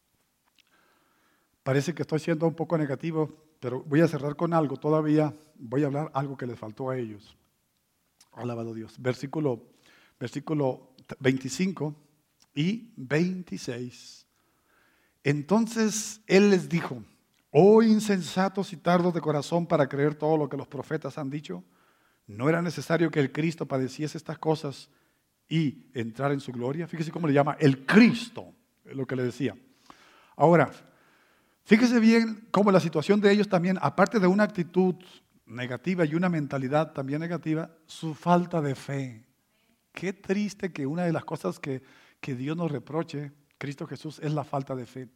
parece que estoy siendo un poco negativo, pero voy a cerrar con algo. Todavía voy a hablar algo que les faltó a ellos. Alabado Dios. Versículo 25 y 26. Entonces Él les dijo, oh insensatos y tardos de corazón para creer todo lo que los profetas han dicho. ¿No era necesario que el Cristo padeciese estas cosas y entrar en su gloria? Fíjese cómo le llama el Cristo, es lo que le decía. Ahora, fíjese bien cómo la situación de ellos también, aparte de una actitud negativa y una mentalidad también negativa, su falta de fe. Qué triste que una de las cosas que Dios nos reproche, Cristo Jesús, es la falta de fe.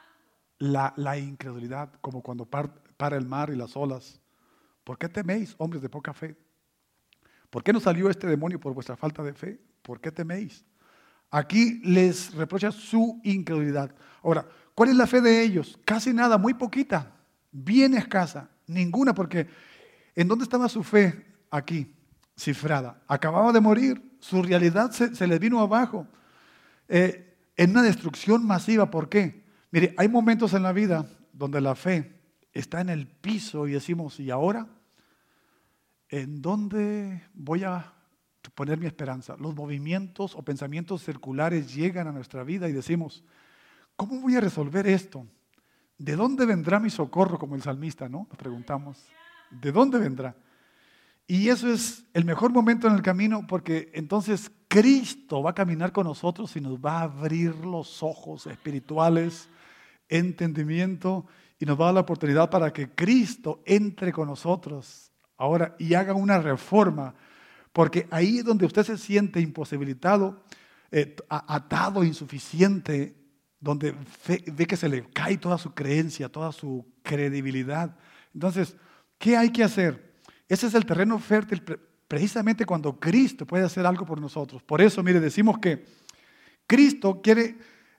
La incredulidad, como cuando para el mar y las olas. ¿Por qué teméis, hombres de poca fe? ¿Por qué no salió este demonio por vuestra falta de fe? ¿Por qué teméis? Aquí les reprocha su incredulidad. Ahora, ¿cuál es la fe de ellos? Casi nada, muy poquita, bien escasa, ninguna, porque ¿en dónde estaba su fe aquí, cifrada? Acababa de morir, su realidad se les vino abajo, en una destrucción masiva. ¿Por qué? Mire, hay momentos en la vida donde la fe está en el piso y decimos, ¿y ahora? ¿En dónde voy a poner mi esperanza? Los movimientos o pensamientos circulares llegan a nuestra vida y decimos, ¿cómo voy a resolver esto? ¿De dónde vendrá mi socorro? Como el salmista, ¿no? Nos preguntamos, ¿de dónde vendrá? Y eso es el mejor momento en el camino, porque entonces Cristo va a caminar con nosotros y nos va a abrir los ojos espirituales, entendimiento, y nos va a dar la oportunidad para que Cristo entre con nosotros ahora y haga una reforma, porque ahí es donde usted se siente imposibilitado, atado, insuficiente, donde ve que se le cae toda su creencia, toda su credibilidad. Entonces, ¿qué hay que hacer? Ese es el terreno fértil precisamente cuando Cristo puede hacer algo por nosotros. Por eso, mire, decimos que Cristo quiere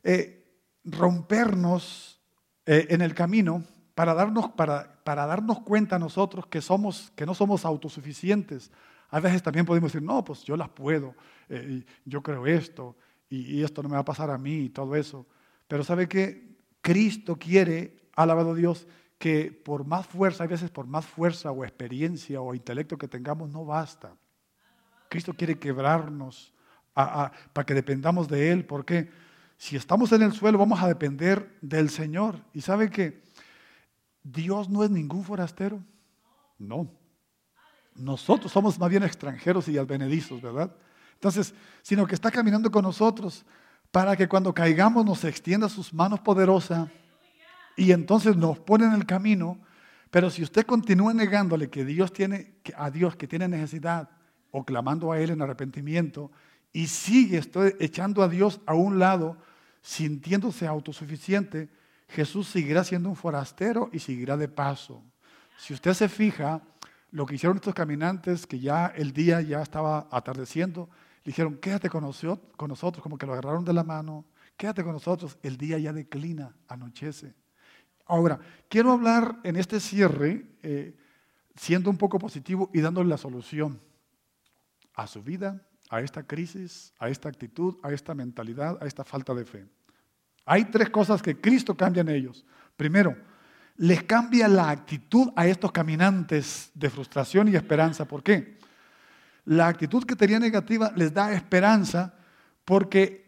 rompernos en el camino para darnos cuenta nosotros que no somos autosuficientes. A veces también podemos decir, no, pues yo las puedo, yo creo esto, y esto no me va a pasar a mí y todo eso. Pero ¿sabe qué? Cristo quiere, alabado Dios, que por más fuerza, a veces por más fuerza o experiencia o intelecto que tengamos, no basta. Cristo quiere quebrarnos para que dependamos de Él, porque si estamos en el suelo vamos a depender del Señor. ¿Y sabe qué? Dios no es ningún forastero. No. Nosotros somos más bien extranjeros y advenedizos, ¿verdad? Entonces, sino que está caminando con nosotros para que cuando caigamos nos extienda sus manos poderosas y entonces nos pone en el camino. Pero si usted continúa negándole a Dios que tiene necesidad o clamando a Él en arrepentimiento y sigue echando a Dios a un lado, sintiéndose autosuficiente, Jesús seguirá siendo un forastero y seguirá de paso. Si usted se fija, lo que hicieron estos caminantes, que ya el día ya estaba atardeciendo, le dijeron, quédate con nosotros, como que lo agarraron de la mano, quédate con nosotros, el día ya declina, anochece. Ahora, quiero hablar en este cierre, siendo un poco positivo y dándole la solución a su vida, a esta crisis, a esta actitud, a esta mentalidad, a esta falta de fe. Hay 3 cosas que Cristo cambia en ellos. Primero, les cambia la actitud a estos caminantes de frustración y esperanza. ¿Por qué? La actitud que tenía negativa les da esperanza porque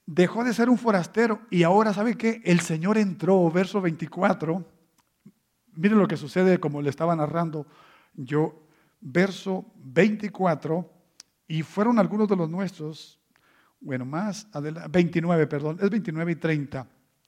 dejó de ser un forastero y ahora, ¿sabe qué? El Señor entró, verso 24. Miren lo que sucede como le estaba narrando yo, verso 24. Y fueron algunos de los nuestros, bueno, más adelante, 29, perdón, es 29 y 30.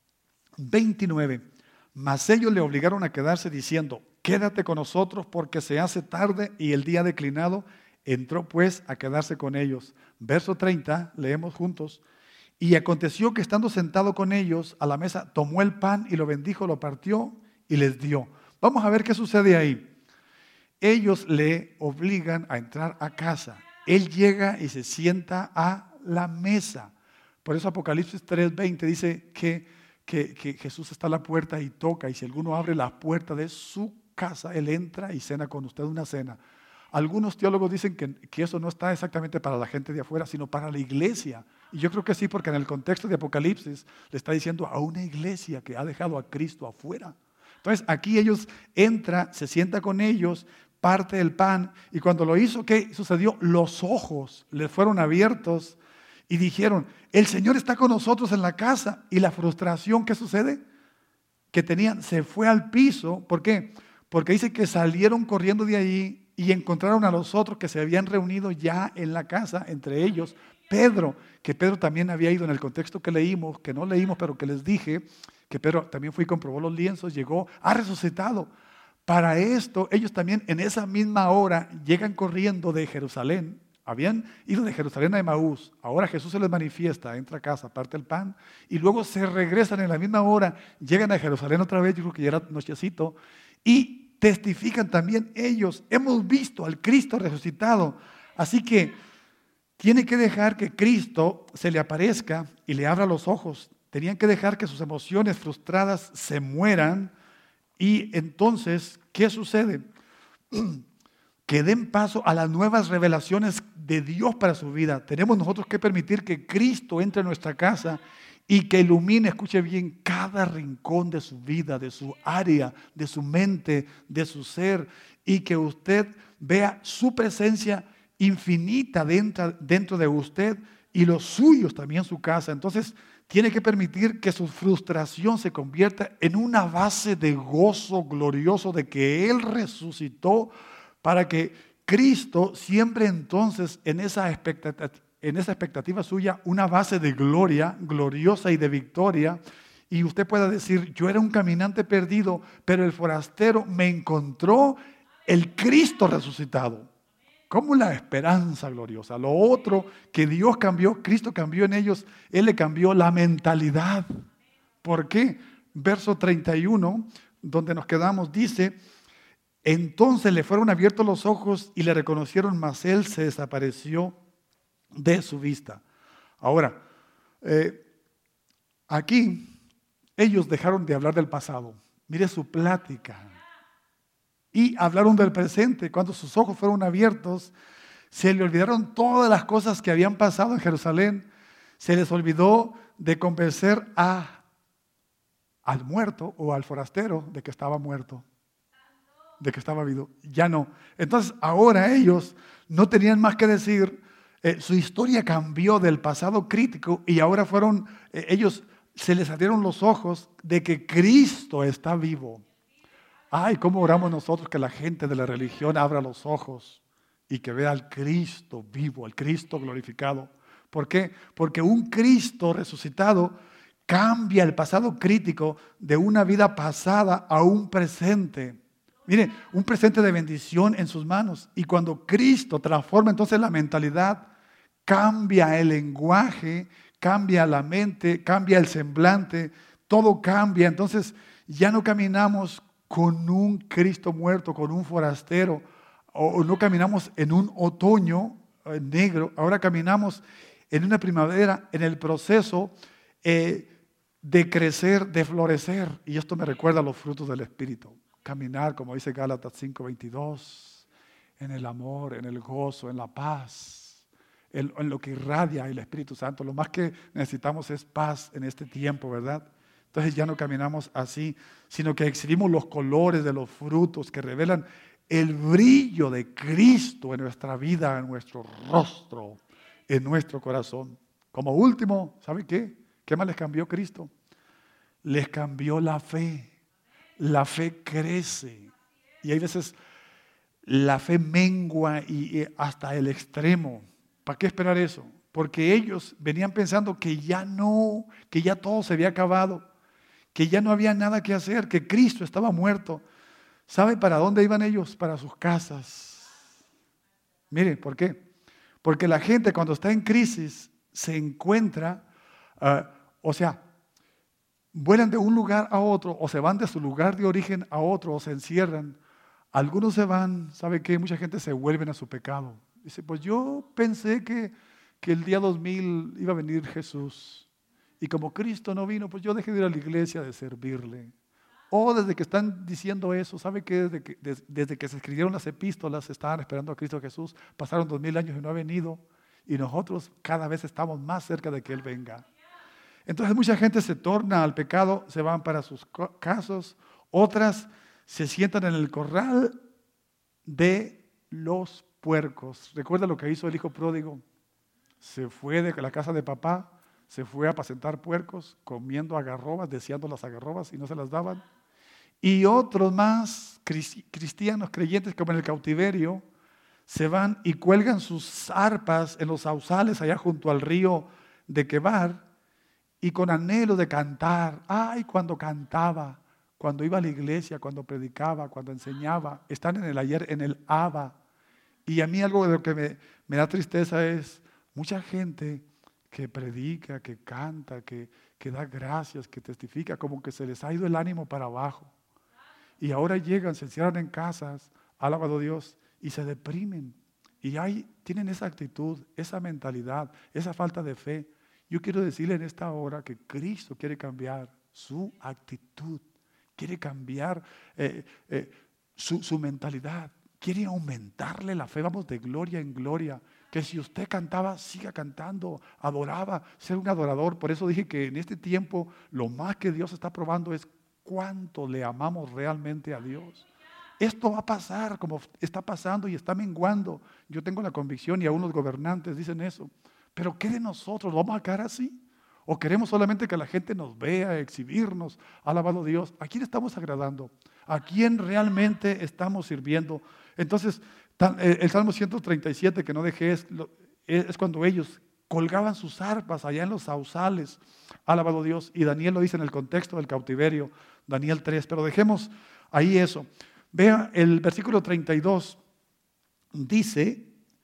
29. Mas ellos le obligaron a quedarse diciendo, quédate con nosotros porque se hace tarde y el día ha declinado. Entró pues a quedarse con ellos. Verso 30, leemos juntos. Y aconteció que estando sentado con ellos a la mesa, tomó el pan y lo bendijo, lo partió y les dio. Vamos a ver qué sucede ahí. Ellos le obligan a entrar a casa. Él llega y se sienta a la mesa. Por eso Apocalipsis 3:20 dice que Jesús está a la puerta y toca. Y si alguno abre la puerta de su casa, Él entra y cena con usted una cena. Algunos teólogos dicen que eso no está exactamente para la gente de afuera, sino para la iglesia. Y yo creo que sí, porque en el contexto de Apocalipsis le está diciendo a una iglesia que ha dejado a Cristo afuera. Entonces aquí ellos entra, se sienta con ellos, parte el pan, y cuando lo hizo, ¿qué sucedió? Los ojos le fueron abiertos y dijeron, el Señor está con nosotros en la casa. Y la frustración, ¿qué sucede? Que tenían, se fue al piso. ¿Por qué? Porque dice que salieron corriendo de allí y encontraron a los otros que se habían reunido ya en la casa, entre ellos Pedro, que Pedro también había ido en el contexto que leímos, que no leímos, pero que les dije, que Pedro también fue y comprobó los lienzos, llegó, ha resucitado. Para esto, ellos también en esa misma hora llegan corriendo de Jerusalén. Habían ido de Jerusalén a Emaús. Ahora Jesús se les manifiesta, entra a casa, parte el pan, y luego se regresan en la misma hora, llegan a Jerusalén otra vez, yo creo que ya era nochecito, y testifican también ellos, hemos visto al Cristo resucitado. Así que tiene que dejar que Cristo se le aparezca y le abra los ojos. Tenían que dejar que sus emociones frustradas se mueran. Y entonces, ¿qué sucede? Que den paso a las nuevas revelaciones de Dios para su vida. Tenemos nosotros que permitir que Cristo entre en nuestra casa y que ilumine, escuche bien, cada rincón de su vida, de su área, de su mente, de su ser, y que usted vea su presencia infinita dentro de usted y los suyos también en su casa. Entonces, tiene que permitir que su frustración se convierta en una base de gozo glorioso de que Él resucitó, para que Cristo siempre entonces en esa expectativa suya, una base de gloria, gloriosa y de victoria, y usted pueda decir, yo era un caminante perdido, pero el forastero me encontró el Cristo resucitado. Como la esperanza gloriosa. Lo otro que Dios cambió, Cristo cambió en ellos, Él le cambió la mentalidad. ¿Por qué? Verso 31, donde nos quedamos, dice, entonces le fueron abiertos los ojos y le reconocieron, mas Él se desapareció de su vista. Ahora, aquí ellos dejaron de hablar del pasado. Mire su plática. Y hablaron del presente. Cuando sus ojos fueron abiertos, se le olvidaron todas las cosas que habían pasado en Jerusalén. Se les olvidó de convencer al muerto o al forastero de que estaba muerto, de que estaba vivo. Ya no. Entonces ahora ellos no tenían más que decir. Su historia cambió del pasado crítico y ahora ellos se les abrieron los ojos de que Cristo está vivo. Ay, cómo oramos nosotros que la gente de la religión abra los ojos y que vea al Cristo vivo, al Cristo glorificado. ¿Por qué? Porque un Cristo resucitado cambia el pasado crítico de una vida pasada a un presente. Mire, un presente de bendición en sus manos. Y cuando Cristo transforma entonces la mentalidad, cambia el lenguaje, cambia la mente, cambia el semblante, todo cambia. Entonces ya no caminamos con un Cristo muerto, con un forastero, o no caminamos en un otoño negro, ahora caminamos en una primavera, en el proceso de crecer, de florecer. Y esto me recuerda a los frutos del Espíritu. Caminar, como dice Gálatas 5:22, en el amor, en el gozo, en la paz, en lo que irradia el Espíritu Santo. Lo más que necesitamos es paz en este tiempo, ¿verdad? Entonces ya no caminamos así, sino que exhibimos los colores de los frutos que revelan el brillo de Cristo en nuestra vida, en nuestro rostro, en nuestro corazón. Como último, ¿sabe qué? ¿Qué más les cambió Cristo? Les cambió la fe. La fe crece. Y hay veces la fe mengua y hasta el extremo. ¿Para qué esperar eso? Porque ellos venían pensando que ya no, que ya todo se había acabado, que ya no había nada que hacer, que Cristo estaba muerto. ¿Sabe para dónde iban ellos? Para sus casas. Mire, ¿por qué? Porque la gente cuando está en crisis se encuentra, vuelan de un lugar a otro o se van de su lugar de origen a otro o se encierran. Algunos se van, ¿sabe qué? Mucha gente se vuelve a su pecado. Dice, pues yo pensé que el día 2000 iba a venir Jesús. Y como Cristo no vino, pues yo dejé de ir a la iglesia de servirle. O desde que están diciendo eso, ¿sabe qué? Desde que se escribieron las epístolas, estaban esperando a Cristo Jesús. Pasaron 2000 años y no ha venido. Y nosotros cada vez estamos más cerca de que Él venga. Entonces mucha gente se torna al pecado, se van para sus casas. Otras se sientan en el corral de los puercos. ¿Recuerda lo que hizo el hijo pródigo? Se fue de la casa de papá, se fue a apacentar puercos, comiendo agarrobas, deseando las agarrobas y no se las daban. Y otros más cristianos, creyentes, como en el cautiverio, se van y cuelgan sus arpas en los sausales allá junto al río de Quebar y con anhelo de cantar. Ay, cuando cantaba, cuando iba a la iglesia, cuando predicaba, cuando enseñaba, están en el ayer, en el Abba. Y a mí algo de lo que me da tristeza es mucha gente que predica, que canta, que da gracias, que testifica, como que se les ha ido el ánimo para abajo. Y ahora llegan, se encierran en casas, alabado Dios, y se deprimen. Y tienen esa actitud, esa mentalidad, esa falta de fe. Yo quiero decirle en esta hora que Cristo quiere cambiar su actitud, quiere cambiar su mentalidad, quiere aumentarle la fe. Vamos de gloria en gloria. Que si usted cantaba, siga cantando, adoraba, ser un adorador. Por eso dije que en este tiempo lo más que Dios está probando es cuánto le amamos realmente a Dios. Esto va a pasar como está pasando y está menguando. Yo tengo la convicción y aún los gobernantes dicen eso. Pero ¿qué de nosotros? ¿Vamos a quedar así? ¿O queremos solamente que la gente nos vea, exhibirnos? Alabado Dios. ¿A quién estamos agradando? ¿A quién realmente estamos sirviendo? Entonces, el Salmo 137 que no dejé es cuando ellos colgaban sus arpas allá en los sausales. Alabado Dios. Y Daniel lo dice en el contexto del cautiverio, Daniel 3. Pero dejemos ahí eso. Vea el versículo 32. Dice,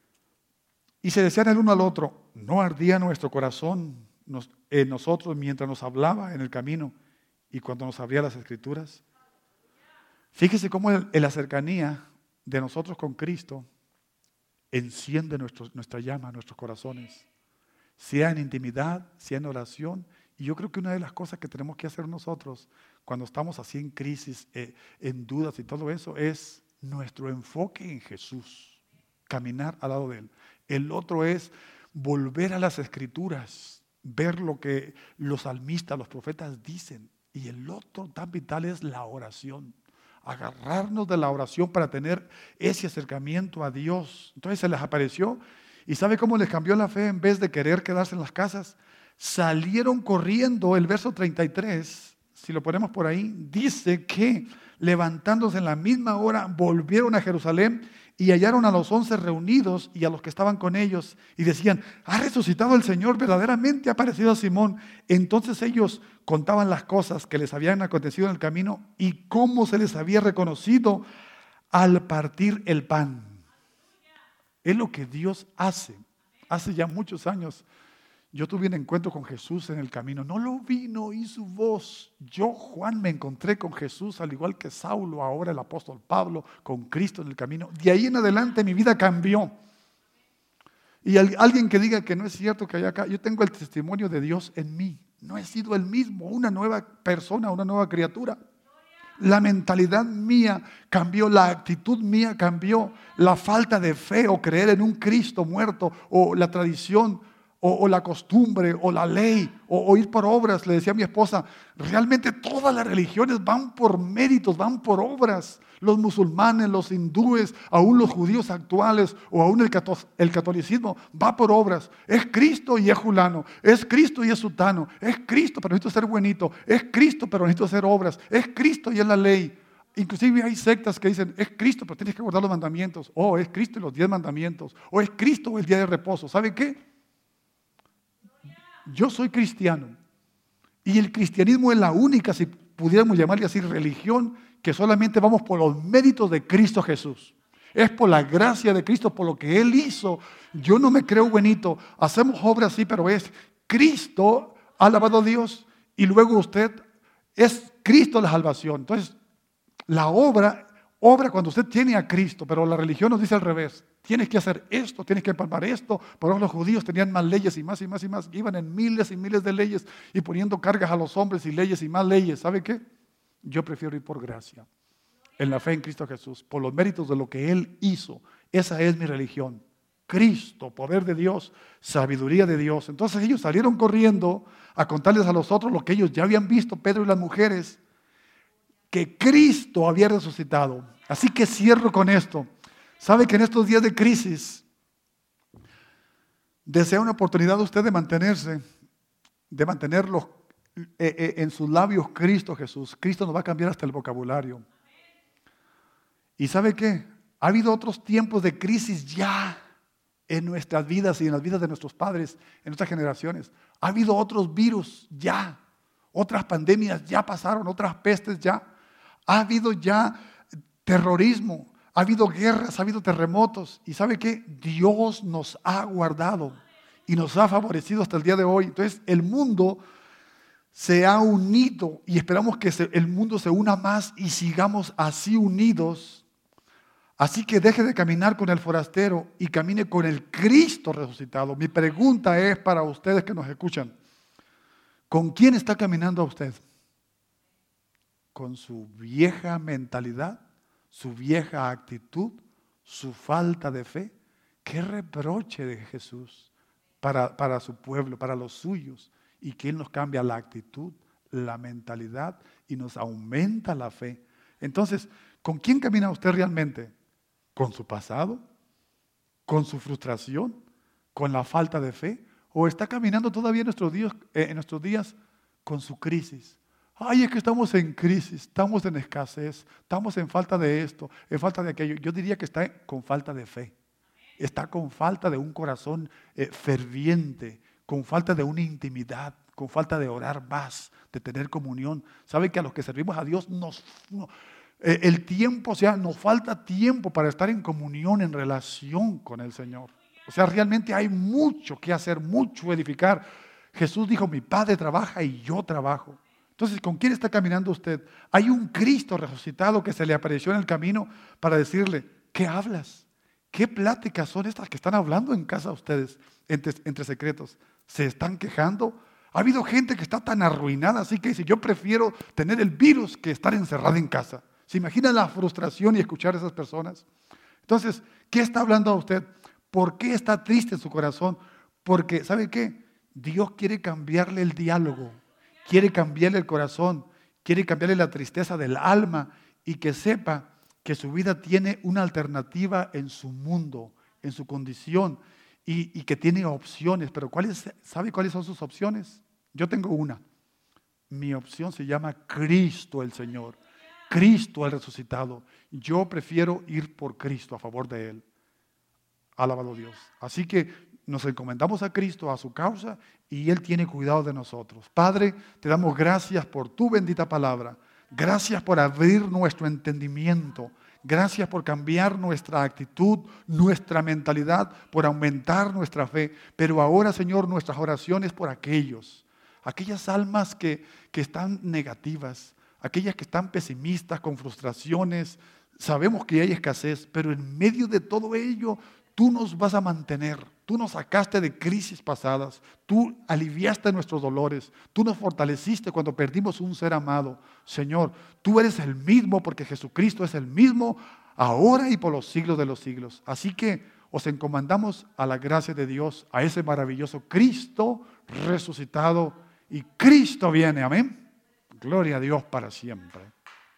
y se decían el uno al otro, ¿no ardía nuestro corazón en nosotros mientras nos hablaba en el camino y cuando nos abría las Escrituras? Fíjese cómo en la cercanía de nosotros con Cristo enciende nuestra llama, nuestros corazones, sea en intimidad, sea en oración. Y yo creo que una de las cosas que tenemos que hacer nosotros cuando estamos así en crisis, en dudas y todo eso, es nuestro enfoque en Jesús, caminar al lado de Él. El otro es volver a las Escrituras, ver lo que los salmistas, los profetas dicen. Y el otro tan vital es la oración. Agarrarnos de la oración para tener ese acercamiento a Dios. Entonces se les apareció. ¿Y sabe cómo les cambió la fe? En vez de querer quedarse en las casas, salieron corriendo. El verso 33, si lo ponemos por ahí, dice que levantándose en la misma hora, volvieron a Jerusalén y hallaron a los 11 reunidos y a los que estaban con ellos y decían, ha resucitado el Señor, verdaderamente ha aparecido a Simón. Entonces ellos contaban las cosas que les habían acontecido en el camino y cómo se les había reconocido al partir el pan. Es lo que Dios hace. Hace ya muchos años yo tuve un encuentro con Jesús en el camino. No lo vi, no oí su voz. Yo, Juan, me encontré con Jesús, al igual que Saulo, ahora el apóstol Pablo, con Cristo en el camino. De ahí en adelante mi vida cambió. Y alguien que diga que no es cierto que hay acá, yo tengo el testimonio de Dios en mí. No he sido el mismo, una nueva persona, una nueva criatura. La mentalidad mía cambió, la actitud mía cambió. La falta de fe o creer en un Cristo muerto o la tradición o la costumbre, o la ley, o ir por obras. Le decía a mi esposa, realmente todas las religiones van por méritos, van por obras. Los musulmanes, los hindúes, aún los judíos actuales, o aún el catolicismo, va por obras. Es Cristo y es fulano, es Cristo y es sutano, es Cristo, pero necesito ser buenito, es Cristo, pero necesito hacer obras, es Cristo y es la ley. Inclusive hay sectas que dicen, es Cristo, pero tienes que guardar los mandamientos, o es Cristo y los 10 mandamientos, o es Cristo el día de reposo. ¿Sabe qué? Yo soy cristiano, y el cristianismo es la única, si pudiéramos llamarle así, religión, que solamente vamos por los méritos de Cristo Jesús. Es por la gracia de Cristo, por lo que Él hizo. Yo no me creo buenito. Hacemos obras sí, pero es Cristo, alabado a Dios, y luego usted es Cristo la salvación. Entonces, la obra cuando usted tiene a Cristo, pero la religión nos dice al revés. Tienes que hacer esto, tienes que palpar esto. Por eso los judíos tenían más leyes y más y más y más. Iban en miles y miles de leyes y poniendo cargas a los hombres y leyes y más leyes. ¿Sabe qué? Yo prefiero ir por gracia, en la fe en Cristo Jesús, por los méritos de lo que Él hizo. Esa es mi religión. Cristo, poder de Dios, sabiduría de Dios. Entonces ellos salieron corriendo a contarles a los otros lo que ellos ya habían visto, Pedro y las mujeres, que Cristo había resucitado. Así que cierro con esto. ¿Sabe que en estos días de crisis desea una oportunidad usted de mantenerse, de mantenerlo en sus labios Cristo Jesús? Cristo nos va a cambiar hasta el vocabulario. ¿Y sabe qué? Ha habido otros tiempos de crisis ya en nuestras vidas y en las vidas de nuestros padres, en nuestras generaciones. Ha habido otros virus ya, otras pandemias ya pasaron, otras pestes ya. Ha habido ya terrorismo, ha habido guerras, ha habido terremotos. ¿Y sabe qué? Dios nos ha guardado y nos ha favorecido hasta el día de hoy. Entonces el mundo se ha unido y esperamos que el mundo se una más y sigamos así unidos. Así que deje de caminar con el forastero y camine con el Cristo resucitado. Mi pregunta es para ustedes que nos escuchan: ¿con quién está caminando usted? ¿Con su vieja mentalidad, su vieja actitud, su falta de fe? ¡Qué reproche de Jesús para su pueblo, para los suyos! Y que Él nos cambia la actitud, la mentalidad y nos aumenta la fe. Entonces, ¿con quién camina usted realmente? ¿Con su pasado? ¿Con su frustración? ¿Con la falta de fe? ¿O está caminando todavía en nuestros días con su crisis? Ay, es que estamos en crisis, estamos en escasez, estamos en falta de esto, en falta de aquello. Yo diría que está con falta de fe. Está con falta de un corazón ferviente, con falta de una intimidad, con falta de orar más, de tener comunión. ¿Sabe que a los que servimos a Dios el tiempo, nos falta tiempo para estar en comunión, en relación con el Señor? O sea, realmente hay mucho que hacer, mucho edificar. Jesús dijo, mi Padre trabaja y yo trabajo. Entonces, ¿con quién está caminando usted? Hay un Cristo resucitado que se le apareció en el camino para decirle, ¿qué hablas? ¿Qué pláticas son estas que están hablando en casa ustedes, entre secretos? ¿Se están quejando? Ha habido gente que está tan arruinada, así que dice, yo prefiero tener el virus que estar encerrada en casa. ¿Se imagina la frustración y escuchar a esas personas? Entonces, ¿qué está hablando a usted? ¿Por qué está triste en su corazón? Porque, ¿sabe qué? Dios quiere cambiarle el diálogo, quiere cambiarle el corazón, quiere cambiarle la tristeza del alma y que sepa que su vida tiene una alternativa en su mundo, en su condición y que tiene opciones. Pero ¿sabe cuáles son sus opciones? Yo tengo una. Mi opción se llama Cristo el Señor, Cristo el resucitado. Yo prefiero ir por Cristo, a favor de Él. Alabado Dios. Así que nos encomendamos a Cristo, a su causa, y Él tiene cuidado de nosotros. Padre, te damos gracias por tu bendita palabra. Gracias por abrir nuestro entendimiento. Gracias por cambiar nuestra actitud, nuestra mentalidad, por aumentar nuestra fe. Pero ahora, Señor, nuestras oraciones por aquellas almas que están negativas, aquellas que están pesimistas, con frustraciones. Sabemos que hay escasez, pero en medio de todo ello, tú nos vas a mantener. Tú nos sacaste de crisis pasadas. Tú aliviaste nuestros dolores. Tú nos fortaleciste cuando perdimos un ser amado. Señor, tú eres el mismo porque Jesucristo es el mismo ahora y por los siglos de los siglos. Así que os encomendamos a la gracia de Dios, a ese maravilloso Cristo resucitado, y Cristo viene, amén. Gloria a Dios para siempre.